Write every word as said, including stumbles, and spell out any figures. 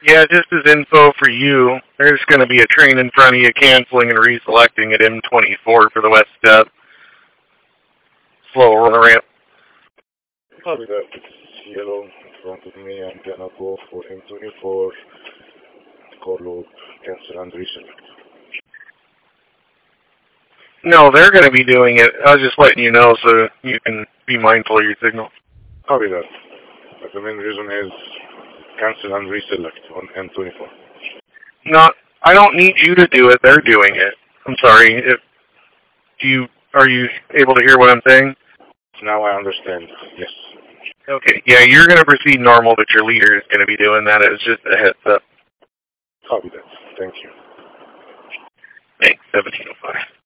Yeah, just as info for you, there's going to be a train in front of you canceling and reselecting at M twenty-four for the west step. Slow on the ramp. Copy that. It's yellow in front of me. I'm gonna go for M twenty-four. Call loop, cancel and reselect. No, they're going to be doing it. I was just letting you know so you can be mindful of your signal. Copy that. But the main reason is cancel and reselect on M twenty-four. No, I don't need you to do it. They're doing it. I'm sorry. If do you are you able to hear what I'm saying? Now I understand. Yes. Okay. Yeah, you're going to proceed normal, but your leader is going to be doing that. It was just a heads up. Copy that. Thank you. Thanks. seventeen oh five.